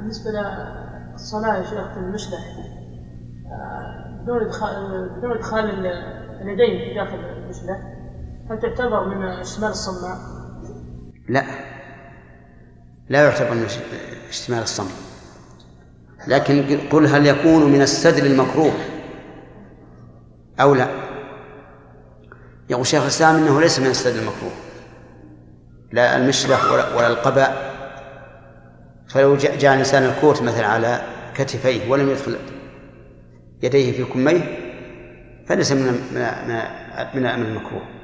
بالنسبة للصلاة يا شيخ في المشلح بدون إدخال اليدين في داخل المشلح، هل تعتبر من اشتمال الصماء؟ لا يعتبر من اشتمال الصماء، لكن قل هل يكون من السدر المكروه أو لا؟ يقول شيخ الإسلام إنه ليس من السدر المكروه، لا المشلح ولا القباء. فلو جاء الإنسان الكوت مثلا على كتفيه ولم يدخل يديه في كميه فليس من المكروه.